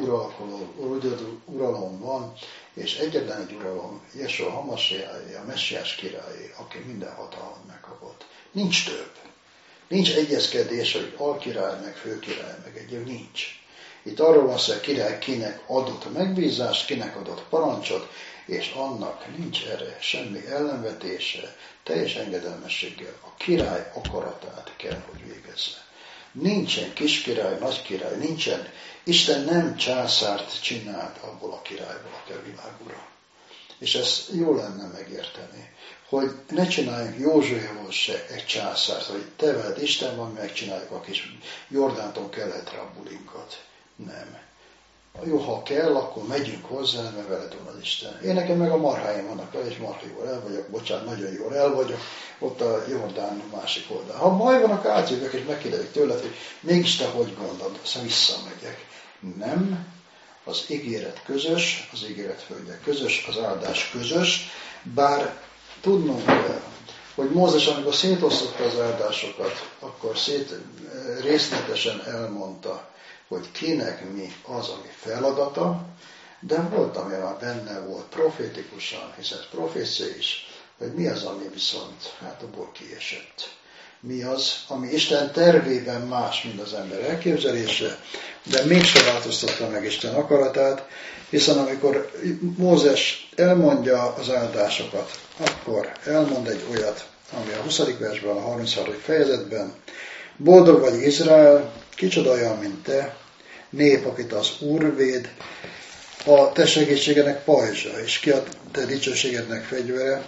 uralom van, és egyetlen egy uralom, Jesua Hamasiáé, a messiás királyé, aki minden hatalmat megkapott. Nincs több. Nincs egyezkedés, hogy alkirály, meg főkirály, meg egyéb nincs. Itt arról van szó, hogy király kinek adott megbízást, kinek adott parancsot, és annak nincs erre semmi ellenvetése, teljes engedelmességgel a király akaratát kell, hogy végezze. Nincsen kiskirály, nagy király, nincsen. Isten nem császárt csinált abból a királyból, aki a világ ura. És ezt jó lenne megérteni, hogy ne csináljunk Józsuéból se egy császárt, hogy te veled Isten van, megcsináljuk a kis Jordántól keletre a bulinkat. Nem. Jó, ha kell, akkor megyünk hozzá, mert veled van az Isten. Én nekem meg a marháim vannak vele, és marha jól el vagyok, bocsánat, nagyon jól el vagyok, ott a Jordán másik oldal. Ha baj van, akkor átjövök, és megkérdezik tőled, hogy mégis te hogy gondolod, aztán visszamegyek. Nem, az ígéret közös, az ígéret földje közös, az áldás közös, bár tudnunk kell, hogy Mózes, amikor szétosztotta az áldásokat, akkor szét részletesen elmondta, hogy kinek mi az, ami feladata, de volt, ami már benne volt profétikusan, hiszen ez profécia is, hogy mi az, ami viszont hát abból kiesett. Mi az, ami Isten tervében más, mint az ember elképzelése, de mégsem változtatta meg Isten akaratát, hiszen amikor Mózes elmondja az áldásokat, akkor elmond egy olyat, ami a huszadik versben, a harmincharmadik fejezetben, boldog vagy Izrael, kicsoda olyan, mint te, nép, akit az Úr véd, a te segítségednek pajzsa, és ki a te dicsőségednek fegyvere,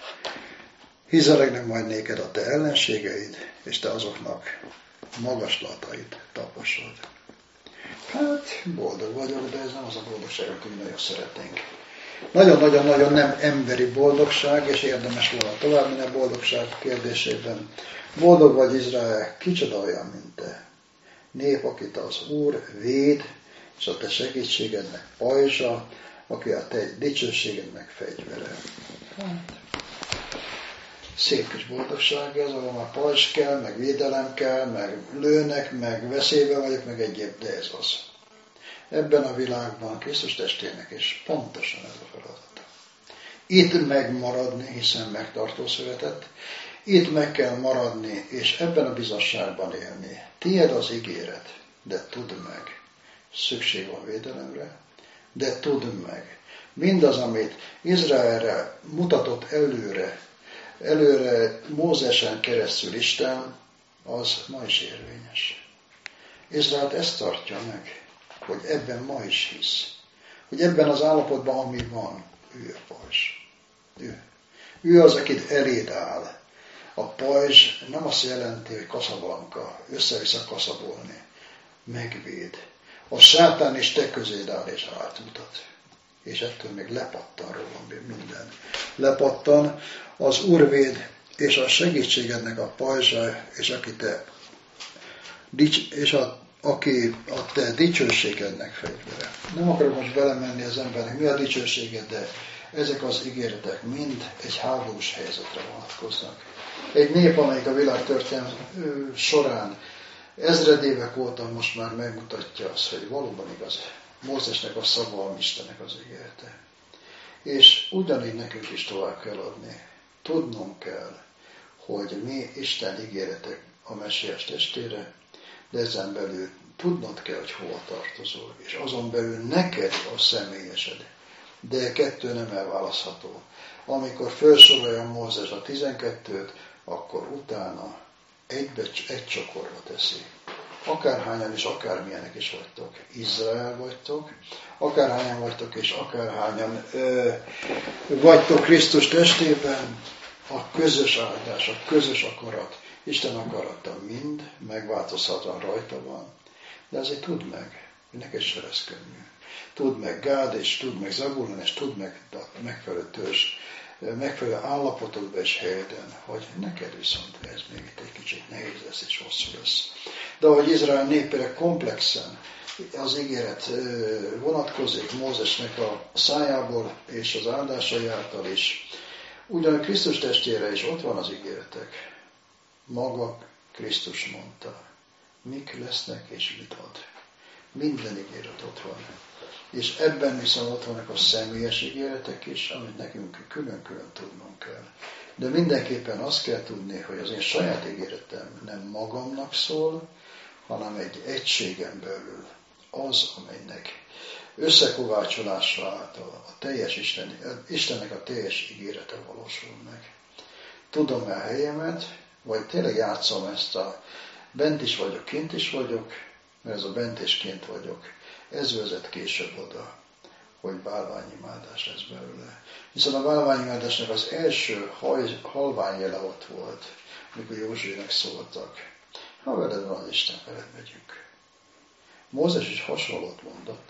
hízelegnek majd néked a te ellenségeid, és te azoknak magaslatait taposod. Hát, boldog vagyok, de ez nem az a boldogság, amit nagyon szeretnénk. Nagyon-nagyon-nagyon nem emberi boldogság, és érdemes volna tovább menni a boldogság kérdésében. Boldog vagy Izrael, kicsoda olyan, mint te. Nép, akit az Úr véd, és a te segítségednek pajzsa, aki a te dicsőségednek fegyvere. Hát, szép kis boldogság ez, ahol már pajzs kell, meg védelem kell, meg lőnek, meg veszélyben vagyok, meg egyéb, de ez az. Ebben a világban Krisztus testének is pontosan ez a feladata. Itt megmaradni, hiszen megtartó szövetet, itt meg kell maradni, és ebben a bizonságban élni. Tied az ígéret, de tudd meg, szükség van védelemre, de tudd meg. Mindaz, amit Izraelre mutatott előre, előre Mózesen keresztül Isten, az ma is érvényes. Izraelt ezt tartja meg, hogy ebben ma is hisz. Hogy ebben az állapotban, ami van, ő a pajzs. Ő. Ő az, akit eléd áll. A pajzs nem azt jelenti, hogy kaszablanka, össze-vissza kaszabolni, megvéd. A sátán is te közéd áll és átmutat. És ettől még lepattan róla minden. Lepattan az Úr véd, és a segítségednek a pajzsa, és aki te, és a, aki a te dicsőségednek fegyvere. Nem akarok most belemenni az embernek, mi a dicsőséged, de ezek az ígéretek mind egy háborús helyzetre vonatkoznak. Egy nép, amelyik a világtörténelem során ezred évek óta most már megmutatja azt, hogy valóban igaz. Mózesnek a szava, a Istennek az ígérete. És ugyanígy nekünk is tovább kell adni. Tudnunk kell, hogy mi Isten ígéretek a messiás testére, de ezen belül tudnod kell, hogy hova tartozol, és azon belül neked a személyesed. De kettő nem elválasztható. Amikor felsorolja Mózes a tizenkettőt, akkor utána egybe, egy csokorba teszi. Akárhányan és akármilyenek is vagytok, Izrael vagytok, akárhányan vagytok és akárhányan ö, vagytok Krisztus testében, a közös áldás, a közös akarat, Isten akarata mind megváltozhatóan rajta van. De azért tudd meg, hogy neked se lesz könnyű. Tudd meg Gád, és tudd meg Zabulon, és tudd meg a megfelelő törzs, megfelelő állapotokban és helyeden, hogy neked viszont ez még itt egy kicsit nehéz lesz és hosszú lesz. De ahogy Izrael népére komplexen az ígéret vonatkozik Mózesnek a szájából és az áldásai által is, ugyan Krisztus testére is ott van az ígéretek. Maga Krisztus mondta, mik lesznek és mit ad. Minden ígéret ott van. És ebben viszont ott vannak a személyes ígéretek is, amit nekünk külön-külön tudnunk kell. De mindenképpen azt kell tudni, hogy az én saját ígéretem nem magamnak szól, hanem egy egységen belül az, amelynek összekovácsolása által a teljes Isten, Istennek a teljes ígérete valósul meg. Tudom-e a helyemet, vagy tényleg játszom ezt a bent is vagyok, kint is vagyok, mert ez a bent és kint vagyok. Ez vezet később oda, hogy bálványimádás lesz belőle. Hiszen a bálványimádásnak az első halványjele ott volt, mikor Józsuének szóltak. Ha veled van az Isten, veled megyünk. Mózes is hasonlót mondott,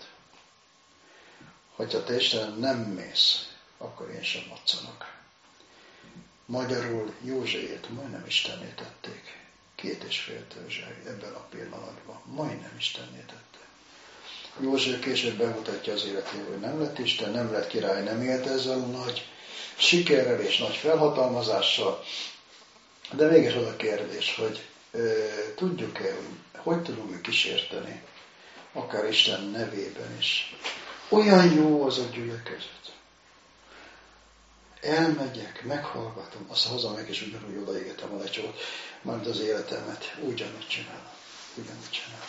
hogyha te Istenem nem mész, akkor én sem moccanok. Magyarul Józsuét majdnem Istenné tették. Két és fél törzsel ebben a pillanatban. Majdnem Istenné tette. Józsué később bemutatja az életében, hogy nem lett Isten, nem lett király, nem élt ezzel nagy sikerrel és nagy felhatalmazással. De mégis az a kérdés, hogy e, tudjuk-e, hogy hogy tudunk mi kísérteni, akár Isten nevében is. Olyan jó az a gyülekezet. Elmegyek, meghallgatom, aztán hazamegyek, és ugyanúgy odaégetem a lecsót, majd az életemet ugyanúgy csinálom. Ugyanúgy csinálom.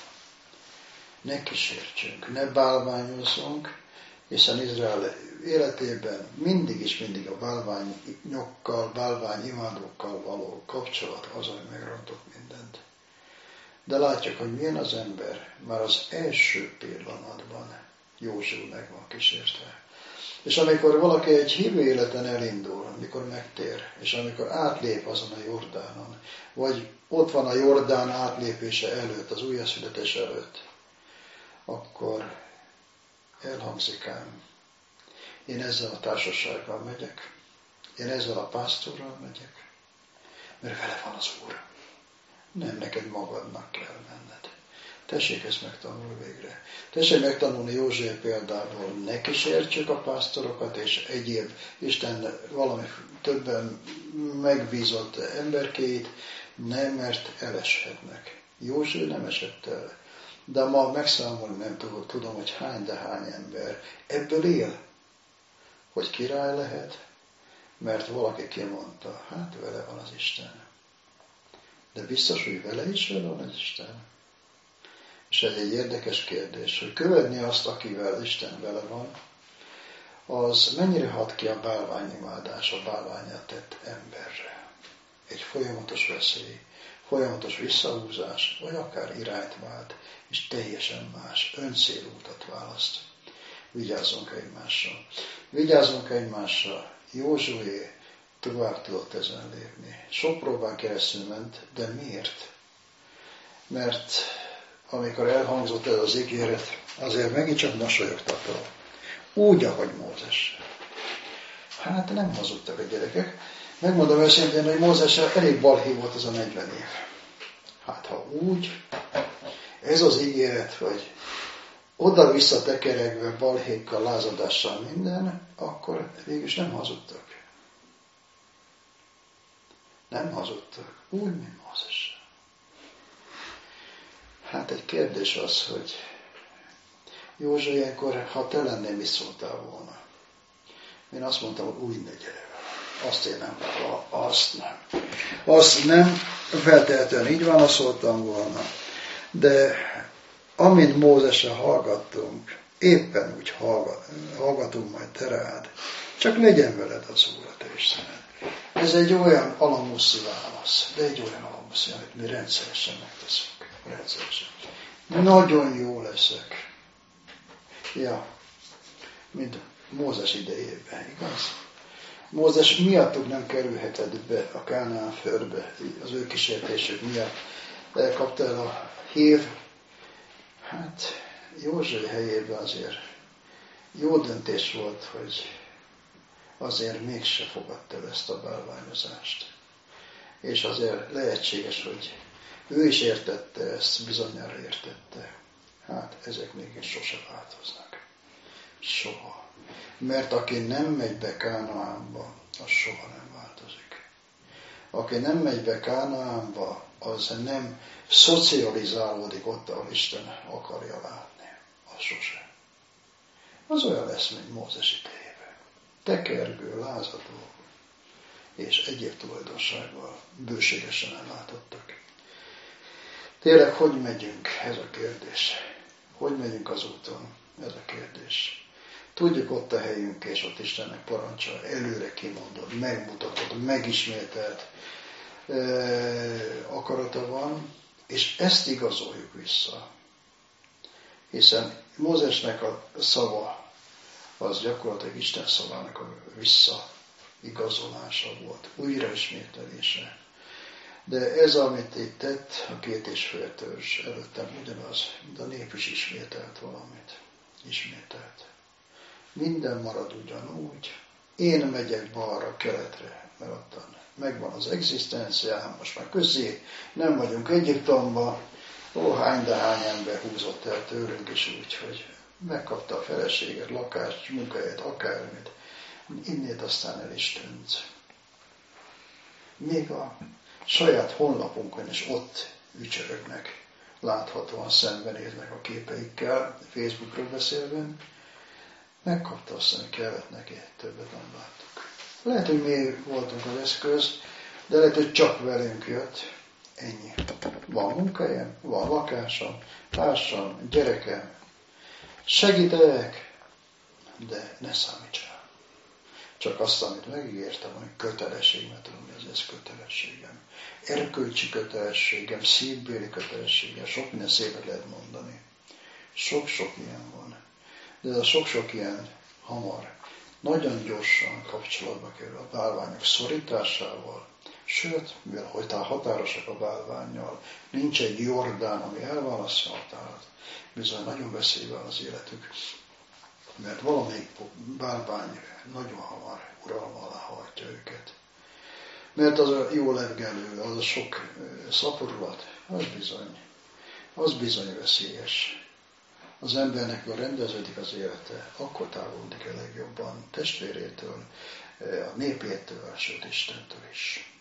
Ne kísértsünk, ne bálványozzunk, hiszen Izrael életében mindig és mindig a bálványokkal, bálványimádókkal való kapcsolat az, ami megrontott mindent. De látjuk, hogy milyen az ember már az első pillanatban Józsué meg van kísértve. És amikor valaki egy hívő életen elindul, amikor megtér, és amikor átlép azon a Jordánon, vagy ott van a Jordán átlépése előtt, az újjászületés előtt, akkor elhangzik ám, én ezzel a társasággal megyek, én ezzel a pásztorral megyek, mert vele van az Úr. Nem neked magadnak kell menned. Tessék ezt megtanulni végre. Tessék megtanulni Józsué példából, ne kísértsük a pásztorokat és egyéb Isten valami többen megbízott emberkéit, nem, mert eleshetnek. Józsué nem esett el. De ma megszámolni nem tudom, hogy hány, de hány ember ebből él, hogy király lehet, mert valaki kimondta, hát vele van az Isten. De biztos, hogy vele is vele van az Isten. És ez egy érdekes kérdés, hogy követni azt, akivel Isten vele van, az mennyire hat ki a bálványimádás, a bálványát tett emberre. Egy folyamatos veszély, folyamatos visszahúzás, vagy akár irányt vált, és teljesen más, öncélú utat választ. Vigyázzunk egymással. Vigyázzunk egymással. Józsué tovább tudott ezen lépni. Sok próbán keresztül ment, de miért? Mert amikor elhangzott ez az ígéret, azért megint csak mosolyogtak rá. Úgy, ahogy Mózes. Hát nem hazudtak a gyerekek. Megmondom őszintén, hogy Mózessel elég balhé volt az a negyven év. Hát ha úgy, ez az ígéret, hogy oda-vissza tekeregve, balhékkal, lázadással minden, akkor végülis nem hazudtak. Nem hazudtak. Úgy, mint Mózessel. Hát egy kérdés az, hogy Józsué, ilyenkor, ha te lennél, mit szóltál volna? Én azt mondtam, hogy úgy ne gyere vele. Azt én nem, azt nem. Azt nem, feltehetően így válaszoltam volna. De amint Mózesre hallgattunk, éppen úgy hallgat, hallgatunk majd te rád, csak legyen veled az Úr a te Istened. Ez egy olyan alamuszi válasz, de egy olyan alamuszi, amit mi rendszeresen megteszünk. Rendszeresen. Nagyon jó leszek. Ja, mint Mózes idejében, igaz? Mózes miattuk nem kerülhetett be a Kánaán földbe, az ő kísértésük miatt elkapta el a hív. Hát József helyében azért jó döntés volt, hogy azért mégse fogadta el ezt a bálványozást. És azért lehetséges, hogy ő is értette ezt, bizonyára értette. Hát ezek mégis sose változnak. Soha. Mert aki nem megy be Kánaánba, az soha nem változik. Aki nem megy be Kánaánba, az nem szocializálódik ott, ahol Isten akarja látni. Az sose. Az olyan lesz, mint Mózes idejében. Tekergő, lázadó és egyéb tulajdonsággal bőségesen ellátottak. Tényleg, hogy megyünk? Ez a kérdés. Hogy megyünk az úton? Ez a kérdés. Tudjuk, ott a helyünk, és ott Istennek parancsa, előre kimondott, megmutatott, megismételt e, akarata van, és ezt igazoljuk vissza. Hiszen Mózesnek a szava az gyakorlatilag Isten szavának a visszaigazolása volt, újraismételése. De ez, amit itt tett, a két és fél törzs előttem ugyanaz, de a nép is ismételt valamit. Ismételt. Minden marad ugyanúgy. Én megyek balra, keletre, mert ottan megvan az egzisztenciám, most már közé, nem vagyunk Egyiptomban, ó, hány de hány ember húzott el tőlünk is úgy, hogy megkapta a feleséget, lakást, munkahelyet, akármit. Innét aztán el is tűnt. Még a saját honlapunkon is ott ücsörögnek, láthatóan szembenéznek a képeikkel, Facebookról beszélve. Megkapta azt, ami kellett neki, többet nem láttuk. Lehet, hogy mi voltunk az eszköz, de lehet, hogy csak velünk jött. Ennyi. Van munkahelyem, van lakásom, társam, gyerekem. Segítek, de ne számíts rá. Csak azt, amit megígértem, hogy kötelesség, mert tudom, hogy ez kötelességem. Erkölcsi kötelességem, szívbéli kötelességem, sok minden szépet lehet mondani. Sok-sok ilyen van. De ez a sok-sok ilyen hamar, nagyon gyorsan kapcsolatba kerül a bálványok szorításával, sőt, mivel hogy határosak a bálvánnyal, nincs egy Jordán, ami elválasztja a határat, bizony nagyon veszélyben az életük, mert valamelyik bálvány nagyon hamar uralma alá hajtja őket. Mert az a jó legelő, az a sok szaporulat, az bizony, az bizony veszélyes. Az embernek, ha rendeződik az élete, akkor távolodik el legjobban testvérétől, a népétől, sőt Istentől is.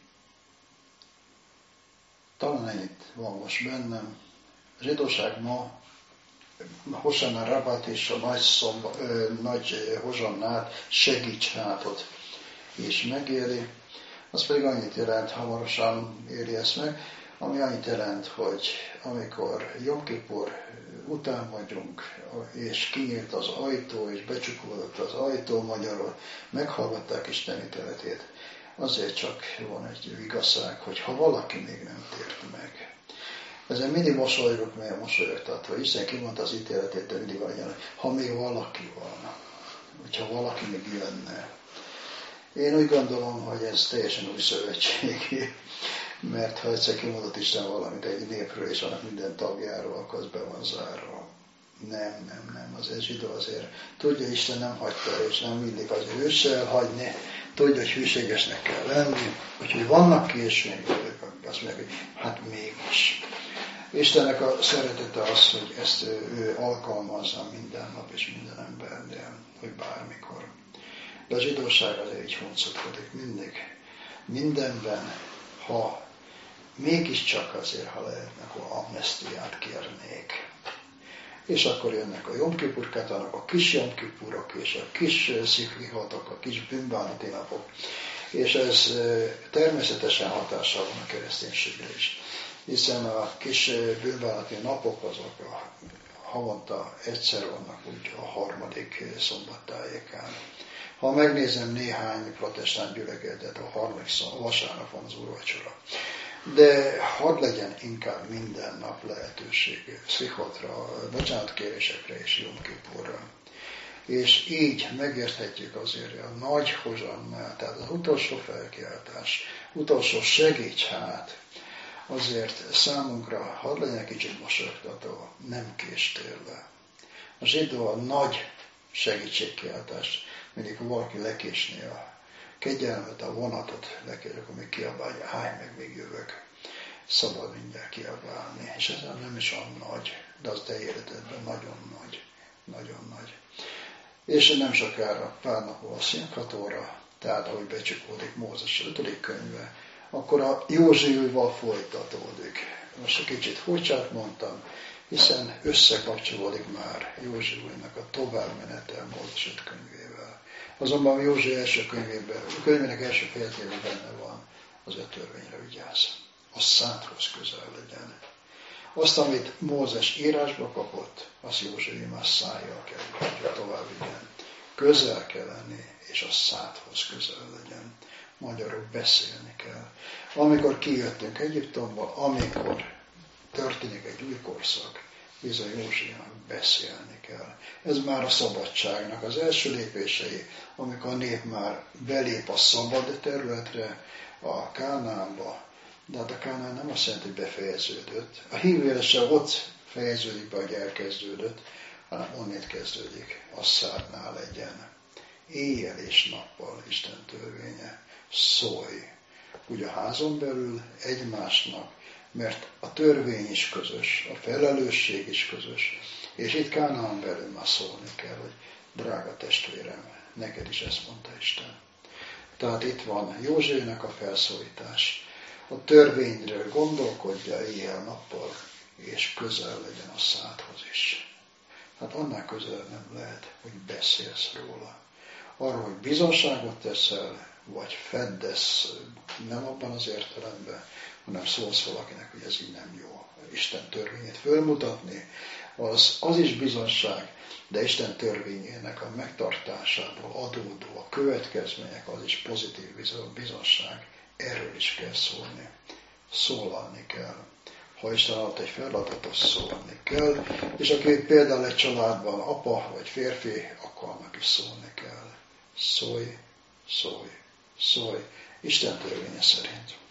Talán ennyit van most bennem. A zsidóság ma Hosanna Rabbát és a nagy, szomba, ö, nagy hozsannát, segítshátot is megéli. Az pedig annyit jelent, hamarosan éri ezt meg, ami annyit jelent, hogy amikor Jom Kipur után vagyunk, és kinyílt az ajtó, és becsukolódott az ajtó, magyarul meghallgatták Isten ítéletét, azért csak van egy igazság, hogy ha valaki még nem tért meg. Ezen mindig mosolygok, mert mosolyogtatva. Isten kimondta az ítéletét, de mindig van ilyen, ha még valaki van, hogyha valaki még jönne. Én úgy gondolom, hogy ez teljesen új szövetségi, mert ha egyszer kimondott Isten valamit egy népről, és annak minden tagjáról, akkor az be van zárva. Nem, nem, nem, az egy zsidó azért tudja, Isten nem hagyta, és nem mindig az ő se elhagyni, tudja, hogy hűségesnek kell lenni, úgyhogy vannak később, azt mondja, hogy hát mégis. Istennek a szeretete az, hogy ezt ő alkalmazza minden nap és minden embernél, hogy bármikor. De a zsidóság azért így huncutkodik mindig. Mindenben, ha mégiscsak azért, ha lehetne, akkor amnesztiát kérnék. És akkor jönnek a Jom Kipur kátának, a kis Jom Kipurok, és a kis sziklihatok, a kis bűnbánati napok. És ez természetesen hatással van a kereszténységre is. Hiszen a kis bűnbánati napok azok a havonta egyszer vannak úgy a harmadik szombattájékán. Ha megnézem néhány protestánt gyülekezetet, a harmadik vasárnap van az úrvacsora. de hadd legyen inkább minden nap lehetőség szichotra, bocsánatkérésekre és Jom Kipurra. És így megérthetjük azért a nagy hozsannál, tehát az utolsó felkiáltás, utolsó segíts hát, azért számunkra hadd legyen kicsit mosolyogtató, nem késtél le. A zsidó a nagy segítségkiáltás, mindig valaki lekésné a kegyelmet, a vonatot, lekérjük, akkor még kiabálja, állj meg, még jövök. Szabad mindjárt kiabálni. És ez nem is olyan nagy, de az te életedben nagyon nagy, nagyon nagy. És nem sokára, pár napon a Szinkhatóra, tehát ahogy becsukódik Mózes ötödik könyve, akkor a Józsuéval folytatódik. Most egy kicsit furcsát mondtam, hiszen összekapcsolódik már Józsuénak a továbbmenete Mózes öt könyvével. Azonban Józsué első könyvében, a könyvének első fejezetében benne van, az öt törvényre vigyázz. A szádhoz közel legyen. Azt, amit Mózes írásba kapott, azt Józsué már szájjal kell, hogy tovább vigyen. Közel kell lenni, és a szádhoz közel legyen. Magyarul beszélni kell. Amikor kijöttünk Egyiptomból, amikor történik egy új korszak, bizony Józsuénak beszélni kell. Ez már a szabadságnak az első lépései, amikor a nép már belép a szabad területre, a Kánaánba. De hát a Kánán nem azt jelenti, hogy befejeződött. A hívére se ott fejeződik be, hogy elkezdődött, hanem onnét kezdődik, a szádnál legyen. Éjjel és nappal Isten törvénye. Szólj. Úgy a házon belül egymásnak, mert a törvény is közös, a felelősség is közös. És itt Kánaán belül már szólni kell, hogy drága testvérem, neked is ezt mondta Isten. Tehát itt van Józsuének a felszólítás. A törvényről gondolkodja éjjel-nappal, és közel legyen a szádhoz is. Hát annál közel nem lehet, hogy beszélsz róla. Arról, hogy bizonságot teszel, vagy feddesz, nem abban az értelemben, hanem szólsz valakinek, hogy ez így nem jó. Isten törvényét fölmutatni, az, az is bizonság, de Isten törvényének a megtartásából adódó a következmények, az is pozitív bizonság. Erről is kell szólni. Szólalni kell. Ha Isten adott egy feladatot, szólni kell, és aki például egy családban apa vagy férfi, akkor annak is szólni kell. Szólj, szólj, szólj, Isten törvénye szerint.